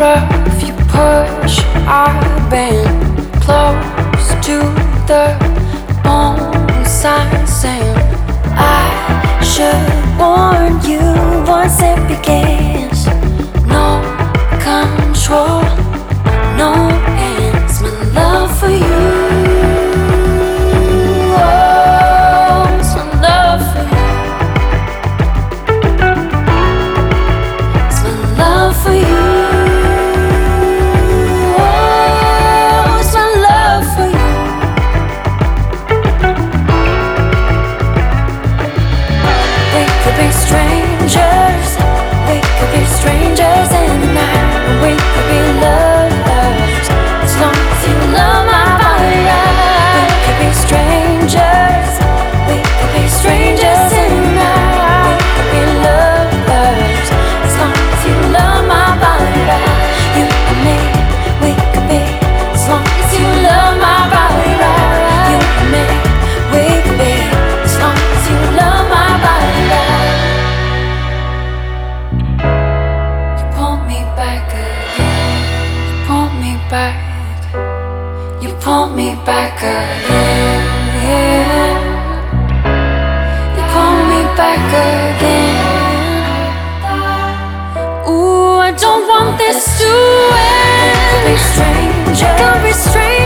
rough you push, I've been close to the bone size, and I should warn you once it begins. No control, no ends. My love for you, oh, it's my love for you. It's my love for you. Oh, it's my love for you. We could be strangers. We could be strangers in the night. We could be lovers as long as you love my body right. We could be strangers. We could be strangers in the night. We could be lovers as long as you love my body right. You and me, we could be as long as you love my body right. You and me, we could be as long as you love my body right. You pull me back again. You pull me back. You pull me back again. You pull me back again. Ooh, I don't want this to end. We could be strangers.